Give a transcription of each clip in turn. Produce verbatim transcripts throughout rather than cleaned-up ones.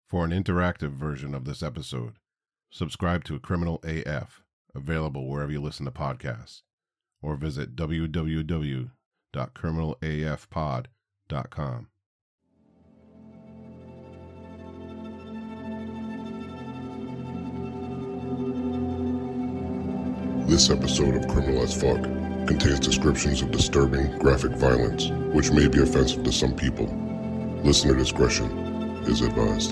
For an interactive version of this episode, subscribe to Criminal A F, available wherever you listen to podcasts, or visit w w w dot criminal a f pod dot com. This episode of Criminal as Fuck contains descriptions of disturbing, graphic violence, which may be offensive to some people. Listener discretion is advised.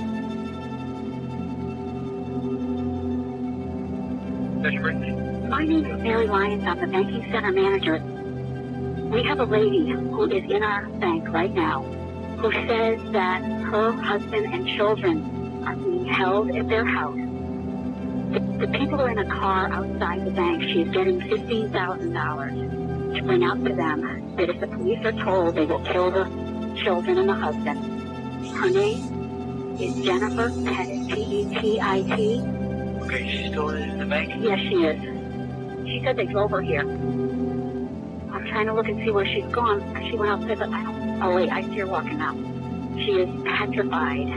My name is Mary Lyons. I'm the banking center manager. We have a lady who is in our bank right now who says that her husband and children are being held at their house. The, the people are in a car outside the bank. She is getting fifteen thousand dollars to bring out to them that if the police are told, they will kill the children and the husband. Her name is Jennifer Pettit, P E T I T. Okay, she's still in the bank? Yes, she is. She said they drove her here. I'm trying to look and see where she's gone. She went outside, but I don't... Oh, wait, I see her walking now. She is petrified.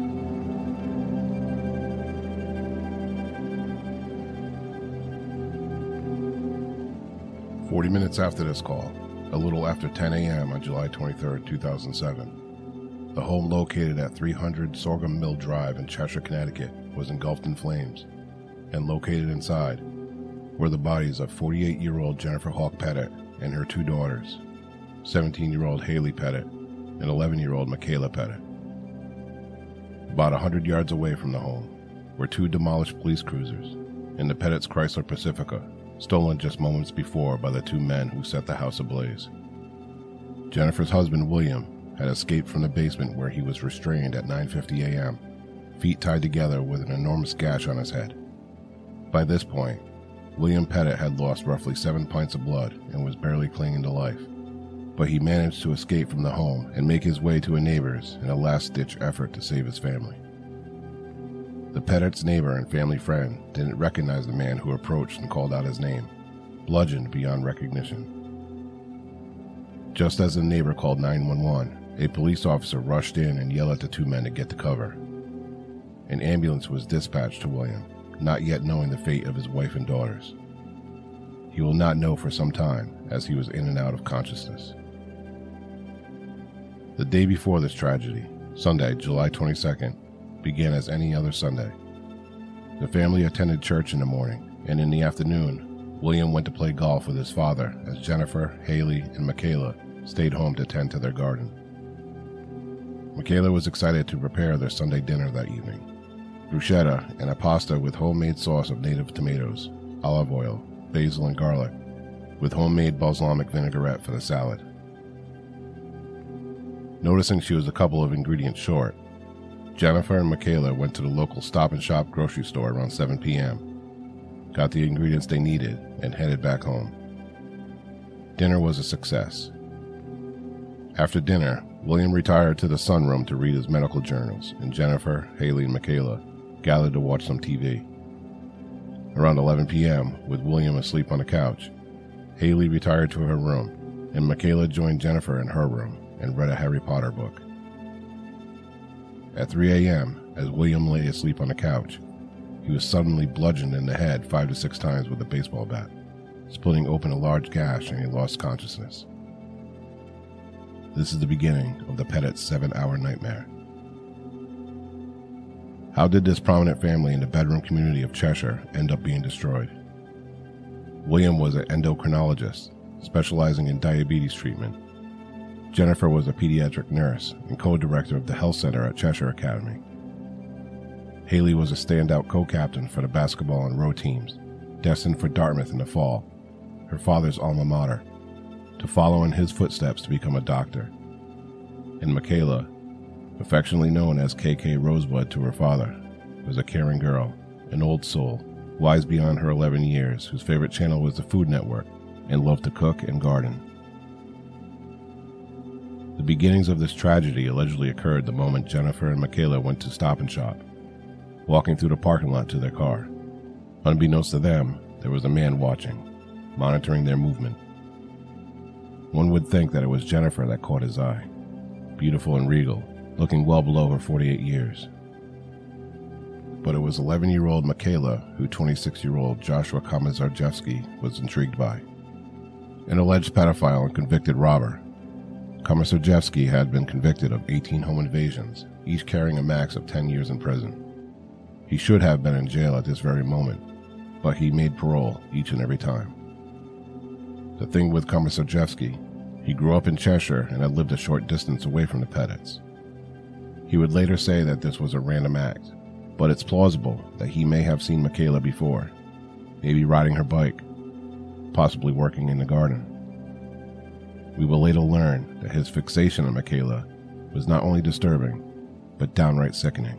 Forty minutes after this call, a little after ten a.m. on July twenty-third, two thousand seven, the home located at three hundred Sorghum Mill Drive in Cheshire, Connecticut, was engulfed in flames, and located inside were the bodies of forty-eight-year-old Jennifer Hawk Pettit and her two daughters, seventeen-year-old Haley Pettit and eleven-year-old Michaela Pettit. About one hundred yards away from the home were two demolished police cruisers and the Pettit's Chrysler Pacifica, stolen just moments before by the two men who set the house ablaze. Jennifer's husband, William, had escaped from the basement where he was restrained at nine fifty a.m., feet tied together with an enormous gash on his head. By this point, William Pettit had lost roughly seven pints of blood and was barely clinging to life, but he managed to escape from the home and make his way to a neighbor's in a last-ditch effort to save his family. The Pettit's neighbor and family friend didn't recognize the man who approached and called out his name, bludgeoned beyond recognition. Just as the neighbor called nine one one, a police officer rushed in and yelled at the two men to get to cover. An ambulance was dispatched to William, not yet knowing the fate of his wife and daughters. He will not know for some time, as he was in and out of consciousness. The day before this tragedy, Sunday, July twenty-second, began as any other Sunday. The family attended church in the morning, and in the afternoon, William went to play golf with his father as Jennifer, Haley, and Michaela stayed home to tend to their garden. Michaela was excited to prepare their Sunday dinner that evening. Bruschetta and a pasta with homemade sauce of native tomatoes, olive oil, basil, and garlic, with homemade balsamic vinaigrette for the salad. Noticing she was a couple of ingredients short, Jennifer and Michaela went to the local Stop and Shop grocery store around seven p.m., got the ingredients they needed, and headed back home. Dinner was a success. After dinner, William retired to the sunroom to read his medical journals, and Jennifer, Haley, and Michaela gathered to watch some T V. Around eleven p.m., with William asleep on the couch, Haley retired to her room, and Michaela joined Jennifer in her room and read a Harry Potter book. At three a.m., as William lay asleep on the couch, he was suddenly bludgeoned in the head five to six times with a baseball bat, splitting open a large gash, and he lost consciousness. This is the beginning of the Pettit seven-hour nightmare. How did this prominent family in the bedroom community of Cheshire end up being destroyed? William was an endocrinologist, specializing in diabetes treatment. Jennifer was a pediatric nurse and co-director of the health center at Cheshire Academy. Haley was a standout co-captain for the basketball and row teams, destined for Dartmouth in the fall, her father's alma mater, to follow in his footsteps to become a doctor. And Michaela, affectionately known as K K Rosebud to her father, was a caring girl, an old soul, wise beyond her eleven years, whose favorite channel was the Food Network, and loved to cook and garden. The beginnings of this tragedy allegedly occurred the moment Jennifer and Michaela went to Stop and Shop, walking through the parking lot to their car. Unbeknownst to them, there was a man watching, monitoring their movement. One would think that it was Jennifer that caught his eye, beautiful and regal, looking well below her forty-eight years. but it was eleven-year-old Michaela who twenty-six-year-old Joshua Komisarjevsky was intrigued by. An alleged pedophile and convicted robber, Komisarjevsky had been convicted of eighteen home invasions, each carrying a max of ten years in prison. He should have been in jail at this very moment, but he made parole each and every time. The thing with Komisarjevsky, he grew up in Cheshire and had lived a short distance away from the Pettits. He would later say that this was a random act, but it's plausible that he may have seen Michaela before, maybe riding her bike, possibly working in the garden. We will later learn that his fixation on Michaela was not only disturbing, but downright sickening.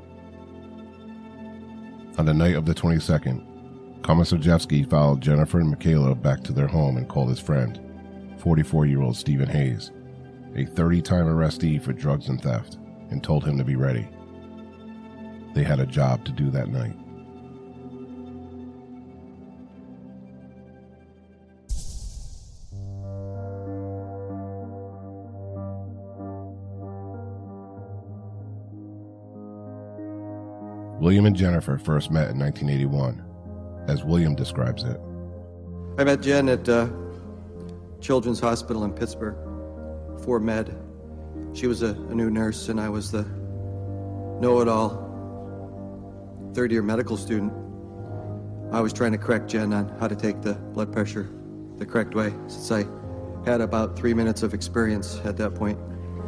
On the night of the twenty-second, Komisarjevsky followed Jennifer and Michaela back to their home and called his friend, forty-four-year-old Stephen Hayes, a thirty-time arrestee for drugs and theft, and told him to be ready. They had a job to do that night. William and Jennifer first met in nineteen eighty-one, as William describes it. I met Jen at uh, Children's Hospital in Pittsburgh, for med. She was a, a new nurse, and I was the know-it-all third-year medical student. I was trying to correct Jen on how to take the blood pressure the correct way, since I had about three minutes of experience at that point.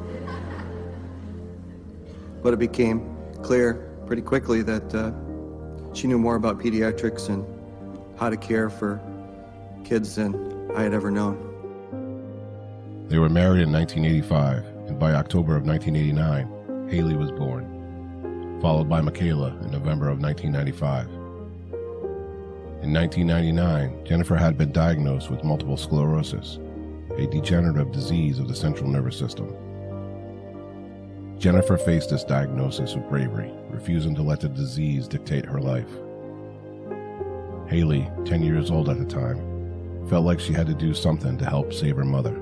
But it became clear pretty quickly that uh, she knew more about pediatrics and how to care for kids than I had ever known. They were married in nineteen eighty-five, and by October of nineteen eighty-nine, Haley was born, followed by Michaela in November of nineteen ninety-five. In nineteen ninety-nine, Jennifer had been diagnosed with multiple sclerosis, a degenerative disease of the central nervous system. Jennifer faced this diagnosis with bravery, refusing to let the disease dictate her life. Haley, ten years old at the time, felt like she had to do something to help save her mother.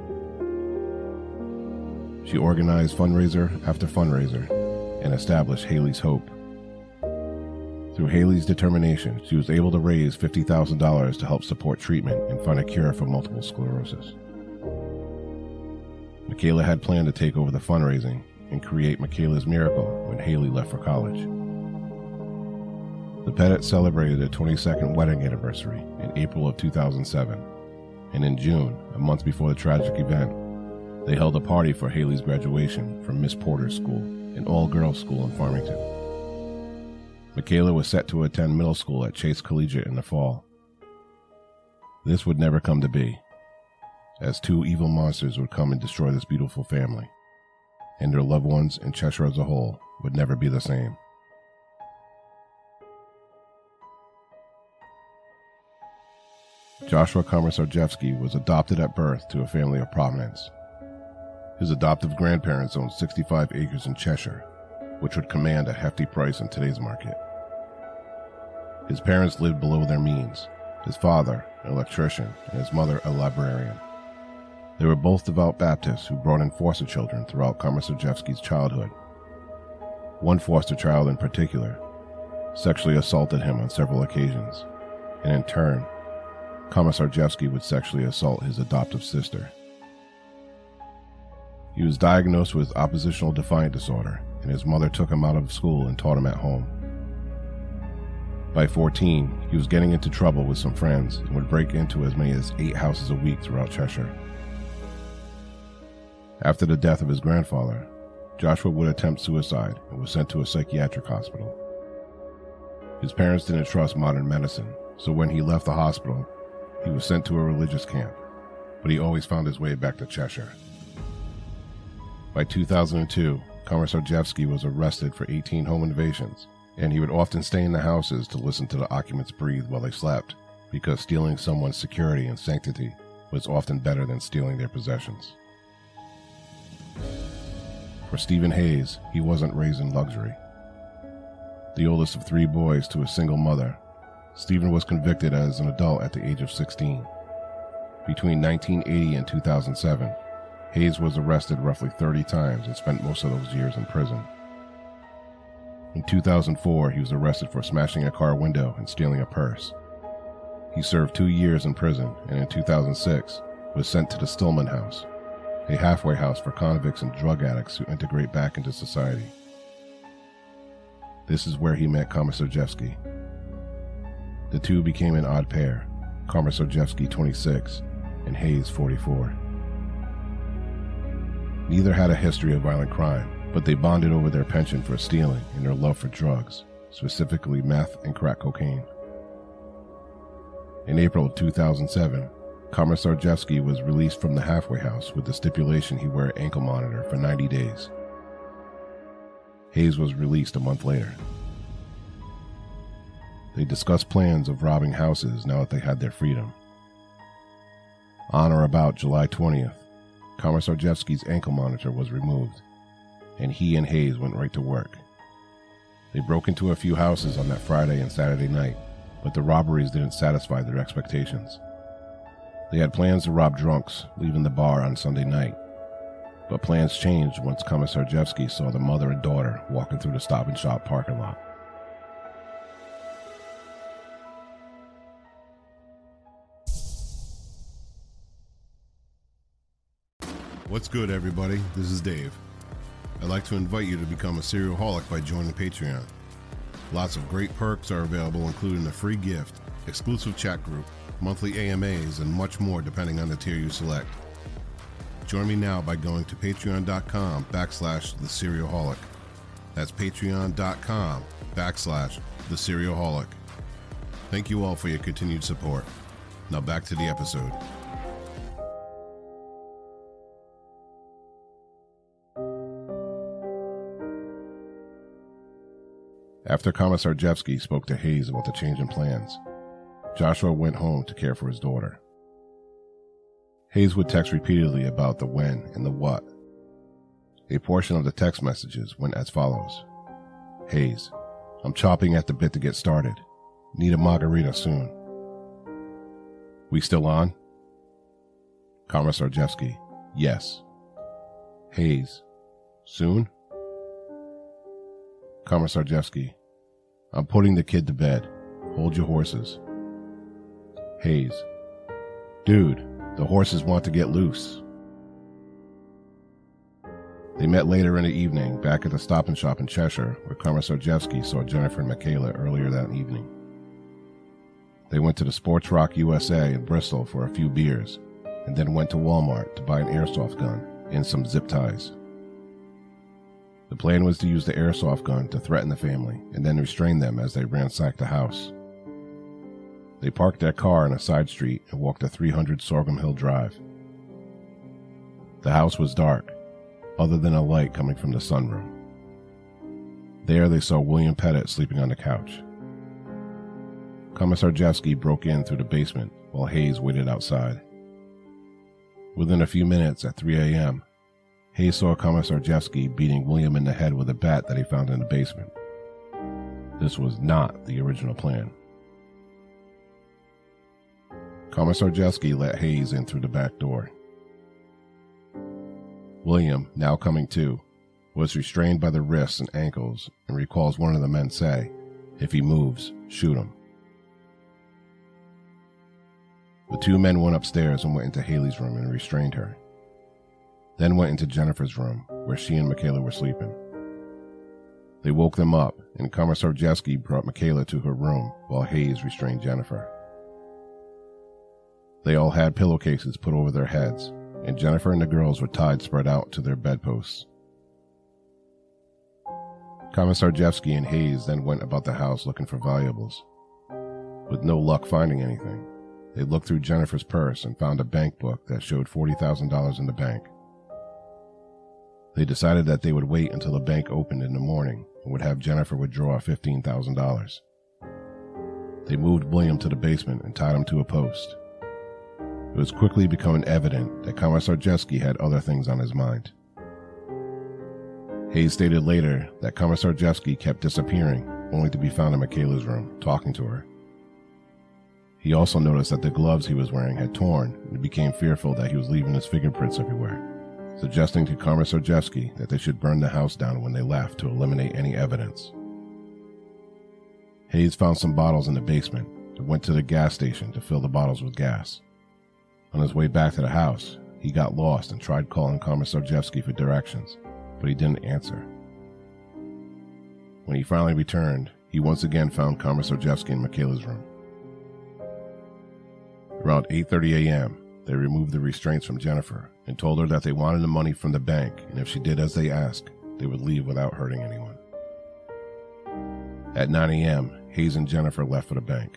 She organized fundraiser after fundraiser and established Haley's Hope. Through Haley's determination, she was able to raise fifty thousand dollars to help support treatment and find a cure for multiple sclerosis. Michaela had planned to take over the fundraising and create Michaela's Miracle when Haley left for college. The Pettits celebrated their twenty-second wedding anniversary in April of two thousand seven, and in June, a month before the tragic event, they held a party for Haley's graduation from Miss Porter's school, an all-girls school in Farmington. Michaela was set to attend middle school at Chase Collegiate in the fall. This would never come to be, as two evil monsters would come and destroy this beautiful family, and their loved ones and Cheshire as a whole would never be the same. Joshua Komisarjevsky was adopted at birth to a family of prominence. His adoptive grandparents owned sixty-five acres in Cheshire, which would command a hefty price in today's market. His parents lived below their means, his father an electrician and his mother a librarian. They were both devout Baptists who brought in foster children throughout Komisarjevsky's childhood. One foster child in particular sexually assaulted him on several occasions, and in turn, Komisarjevsky would sexually assault his adoptive sister. He was diagnosed with oppositional defiant disorder, and his mother took him out of school and taught him at home. By fourteen, he was getting into trouble with some friends and would break into as many as eight houses a week throughout Cheshire. After the death of his grandfather, Joshua would attempt suicide and was sent to a psychiatric hospital. His parents didn't trust modern medicine, so when he left the hospital, he was sent to a religious camp, but he always found his way back to Cheshire. By two thousand two, Komisarjevsky was arrested for eighteen home invasions, and he would often stay in the houses to listen to the occupants breathe while they slept, because stealing someone's security and sanctity was often better than stealing their possessions. For Stephen Hayes, he wasn't raised in luxury. The oldest of three boys to a single mother, Stephen was convicted as an adult at the age of sixteen. Between nineteen eighty and two thousand seven, Hayes was arrested roughly thirty times and spent most of those years in prison. In two thousand four, he was arrested for smashing a car window and stealing a purse. He served two years in prison, and in two thousand six was sent to the Stillman House, a halfway house for convicts and drug addicts who integrate back into society. This is where he met Komisarjevsky. The two became an odd pair, Komisarjevsky twenty-six and Hayes forty-four. Neither had a history of violent crime, but they bonded over their penchant for stealing and their love for drugs, specifically meth and crack cocaine. In April of two thousand seven, Komisarjevsky was released from the halfway house with the stipulation he wear an ankle monitor for ninety days. Hayes was released a month later. They discussed plans of robbing houses now that they had their freedom. On or about July twentieth, Komisarjevsky's ankle monitor was removed, and he and Hayes went right to work. They broke into a few houses on that Friday and Saturday night, but the robberies didn't satisfy their expectations. They had plans to rob drunks, leaving the bar on Sunday night. But plans changed once Komisarjevsky saw the mother and daughter walking through the Stop and Shop parking lot. What's good, everybody? This is Dave. I'd like to invite you to become a Serialholic by joining Patreon. Lots of great perks are available, including a free gift, exclusive chat group, monthly A M As, and much more depending on the tier you select. Join me now by going to patreon.com backslash the Serialholic. That's patreon.com backslash the Serialholic. Thank you all for your continued support. Now back to the episode. After Komisarjevsky spoke to Hayes about the change in plans, Joshua went home to care for his daughter. Hayes would text repeatedly about the when and the what. A portion of the text messages went as follows. Hayes, I'm chopping at the bit to get started. Need a margarita soon. We still on? Komisarjevsky, yes. Hayes, soon? Komisarjevsky, I'm putting the kid to bed. Hold your horses. Hayes, dude, the horses want to get loose. They met later in the evening back at the Stop and Shop in Cheshire, where Komisarjevsky saw Jennifer and Michaela earlier that evening. They went to the Sports Rock U S A in Bristol for a few beers, and then went to Walmart to buy an airsoft gun and some zip ties. The plan was to use the airsoft gun to threaten the family and then restrain them as they ransacked the house. They parked their car on a side street and walked to three hundred Sorghum Hill Drive. The house was dark, other than a light coming from the sunroom. There they saw William Pettit sleeping on the couch. Komisarjevsky broke in through the basement while Hayes waited outside. Within a few minutes at three a.m., Hayes saw Komisarjevsky beating William in the head with a bat that he found in the basement. This was not the original plan. Komisarjevsky let Hayes in through the back door. William, now coming to, was restrained by the wrists and ankles and recalls one of the men say, if he moves, shoot him. The two men went upstairs and went into Haley's room and restrained her. Then went into Jennifer's room, where she and Michaela were sleeping. They woke them up, and Komisarjevsky brought Michaela to her room while Hayes restrained Jennifer. They all had pillowcases put over their heads, and Jennifer and the girls were tied spread out to their bedposts. Komisarjevsky and Hayes then went about the house looking for valuables. With no luck finding anything, they looked through Jennifer's purse and found a bank book that showed forty thousand dollars in the bank. They decided that they would wait until the bank opened in the morning and would have Jennifer withdraw fifteen thousand dollars. They moved William to the basement and tied him to a post. It was quickly becoming evident that Komisarjevsky had other things on his mind. Hayes stated later that Komisarjevsky kept disappearing, only to be found in Michaela's room, talking to her. He also noticed that the gloves he was wearing had torn and became fearful that he was leaving his fingerprints everywhere, suggesting to Komisarjevsky that they should burn the house down when they left to eliminate any evidence. Hayes found some bottles in the basement and went to the gas station to fill the bottles with gas. On his way back to the house, he got lost and tried calling Komisarjevsky for directions, but he didn't answer. When he finally returned, he once again found Komisarjevsky in Michaela's room. Around eight thirty a.m., they removed the restraints from Jennifer and told her that they wanted the money from the bank, and if she did as they asked, they would leave without hurting anyone. At nine a.m., Hayes and Jennifer left for the bank.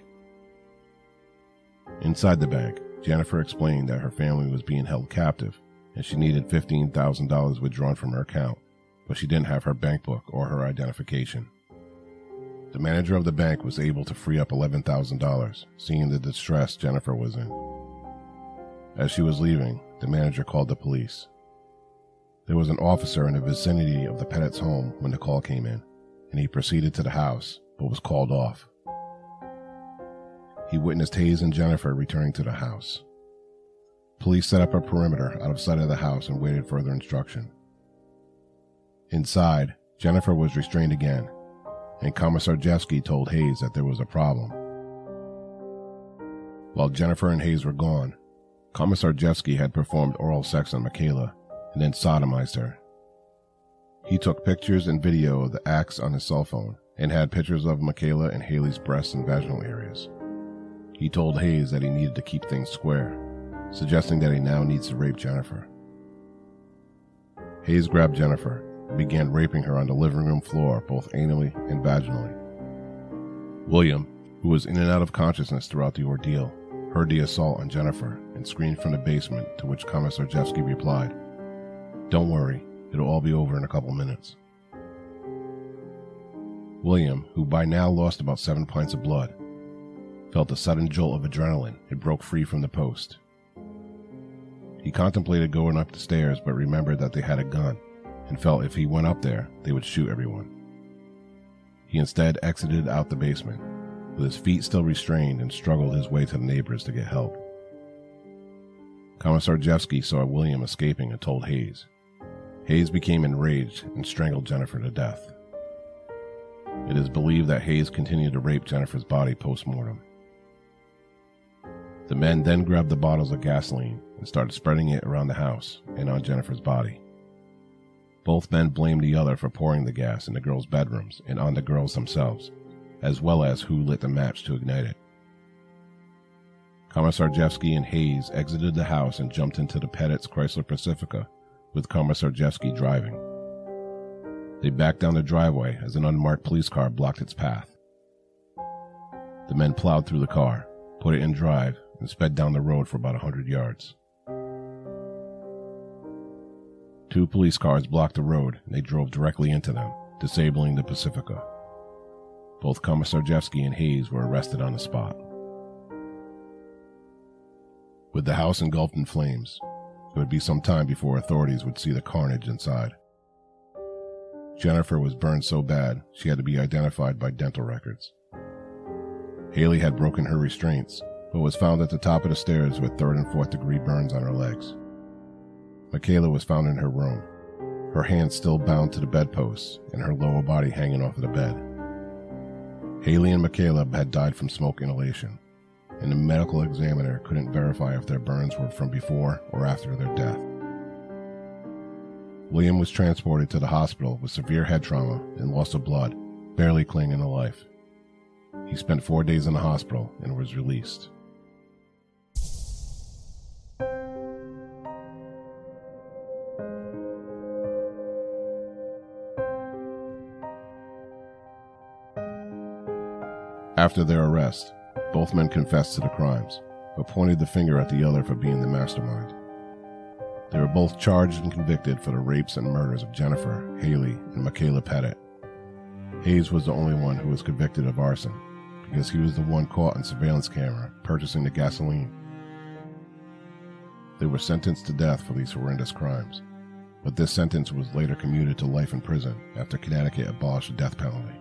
Inside the bank, Jennifer explained that her family was being held captive and she needed fifteen thousand dollars withdrawn from her account, but she didn't have her bank book or her identification. The manager of the bank was able to free up eleven thousand dollars, seeing the distress Jennifer was in. As she was leaving, the manager called the police. There was an officer in the vicinity of the Pettit's home when the call came in, and he proceeded to the house, but was called off. He witnessed Hayes and Jennifer returning to the house. Police set up a perimeter out of sight of the house and waited further instruction. Inside, Jennifer was restrained again, and Komisarjevsky told Hayes that there was a problem. While Jennifer and Hayes were gone, Komisarjevsky had performed oral sex on Michaela and then sodomized her. He took pictures and video of the acts on his cell phone and had pictures of Michaela and Haley's breasts and vaginal areas. He told Hayes that he needed to keep things square, suggesting that he now needs to rape Jennifer. Hayes grabbed Jennifer and began raping her on the living room floor, both anally and vaginally. William, who was in and out of consciousness throughout the ordeal, heard the assault on Jennifer and screamed from the basement, to which Komisarjevsky replied, "Don't worry, it'll all be over in a couple minutes." William, who by now lost about seven pints of blood, felt a sudden jolt of adrenaline and broke free from the post. He contemplated going up the stairs, but remembered that they had a gun and felt if he went up there, they would shoot everyone. He instead exited out the basement, with his feet still restrained, and struggled his way to the neighbors to get help. Komisarjevsky saw William escaping and told Hayes. Hayes became enraged and strangled Jennifer to death. It is believed that Hayes continued to rape Jennifer's body post-mortem. The men then grabbed the bottles of gasoline and started spreading it around the house and on Jennifer's body. Both men blamed the other for pouring the gas in the girls' bedrooms and on the girls themselves, as well as who lit the match to ignite it. Komisarjevsky and Hayes exited the house and jumped into the Pettit's Chrysler Pacifica, with Komisarjevsky driving. They backed down the driveway as an unmarked police car blocked its path. The men plowed through the car, put it in drive, and sped down the road for about a hundred yards. Two police cars blocked the road, and they drove directly into them, disabling the Pacifica. Both Komisarjevsky and Hayes were arrested on the spot. With the house engulfed in flames, it would be some time before authorities would see the carnage inside. Jennifer was burned so bad she had to be identified by dental records. Haley had broken her restraints, but was found at the top of the stairs with third and fourth degree burns on her legs. Michaela was found in her room, her hands still bound to the bedposts and her lower body hanging off of the bed. Haley and Michaela had died from smoke inhalation, and the medical examiner couldn't verify if their burns were from before or after their death. William was transported to the hospital with severe head trauma and loss of blood, barely clinging to life. He spent four days in the hospital and was released. After their arrest, both men confessed to the crimes, but pointed the finger at the other for being the mastermind. They were both charged and convicted for the rapes and murders of Jennifer, Haley, and Michaela Pettit. Hayes was the only one who was convicted of arson, because he was the one caught on surveillance camera purchasing the gasoline. They were sentenced to death for these horrendous crimes, but this sentence was later commuted to life in prison after Connecticut abolished the death penalty.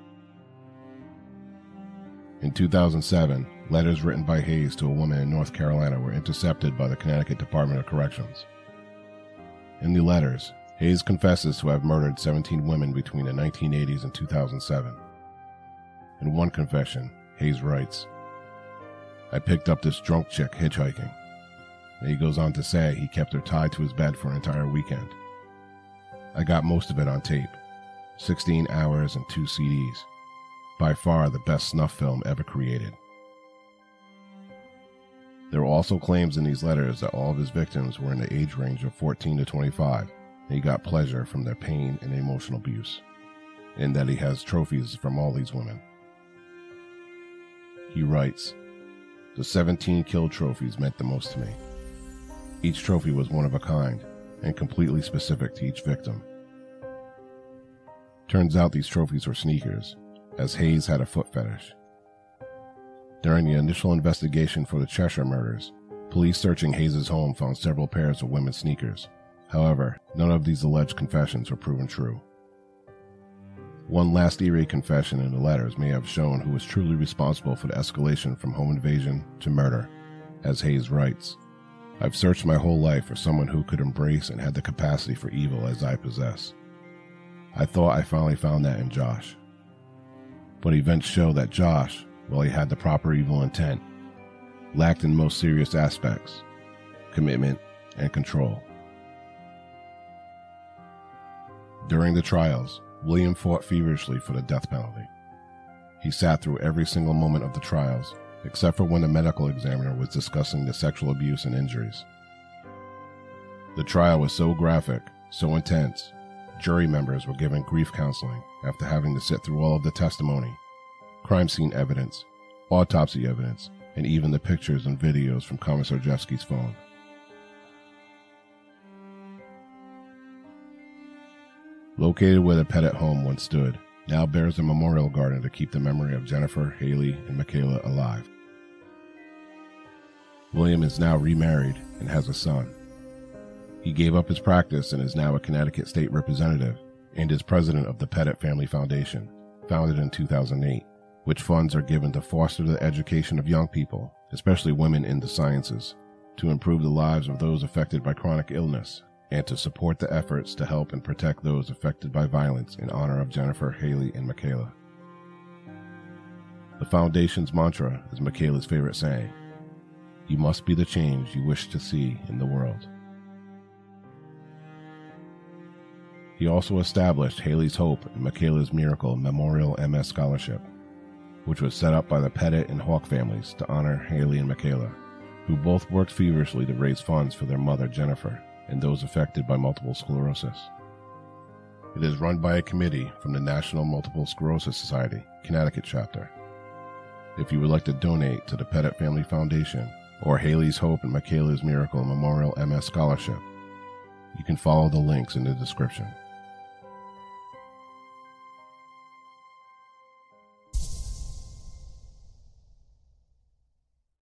In two thousand seven, letters written by Hayes to a woman in North Carolina were intercepted by the Connecticut Department of Corrections. In the letters, Hayes confesses to have murdered seventeen women between the nineteen eighties and two thousand seven. In one confession, Hayes writes, "I picked up this drunk chick hitchhiking." And he goes on to say he kept her tied to his bed for an entire weekend. "I got most of it on tape, sixteen hours and two C Ds. By far the best snuff film ever created." There were also claims in these letters that all of his victims were in the age range of fourteen to twenty-five, and he got pleasure from their pain and emotional abuse, and that he has trophies from all these women. He writes, "The seventeen kill trophies meant the most to me. Each trophy was one of a kind and completely specific to each victim. Turns out these trophies were sneakers, as Hayes had a foot fetish. During the initial investigation for the Cheshire murders, police searching Hayes' home found several pairs of women's sneakers. However, none of these alleged confessions were proven true. One last eerie confession in the letters may have shown who was truly responsible for the escalation from home invasion to murder, as Hayes writes, "I've searched my whole life for someone who could embrace and had the capacity for evil as I possess. I thought I finally found that in Josh. But events show that Josh, while he had the proper evil intent, lacked in most serious aspects: commitment and control." During the trials, William fought feverishly for the death penalty. He sat through every single moment of the trials, except for when the medical examiner was discussing the sexual abuse and injuries. The trial was so graphic, so intense, jury members were given grief counseling after having to sit through all of the testimony, crime scene evidence, autopsy evidence, and even the pictures and videos from Komisarjevsky's phone. Located where the Pettit home once stood, now bears a memorial garden to keep the memory of Jennifer, Haley, and Michaela alive. William is now remarried and has a son. He gave up his practice and is now a Connecticut state representative and is president of the Pettit Family Foundation, founded in two thousand eight, which funds are given to foster the education of young people, especially women in the sciences, to improve the lives of those affected by chronic illness, and to support the efforts to help and protect those affected by violence in honor of Jennifer, Haley, and Michaela. The Foundation's mantra is Michaela's favorite saying: "You must be the change you wish to see in the world." He also established Haley's Hope and Michaela's Miracle Memorial M S Scholarship, which was set up by the Pettit and Hawk families to honor Haley and Michaela, who both worked feverishly to raise funds for their mother, Jennifer, and those affected by multiple sclerosis. It is run by a committee from the National Multiple Sclerosis Society, Connecticut chapter. If you would like to donate to the Pettit Family Foundation or Haley's Hope and Michaela's Miracle Memorial M S Scholarship, you can follow the links in the description.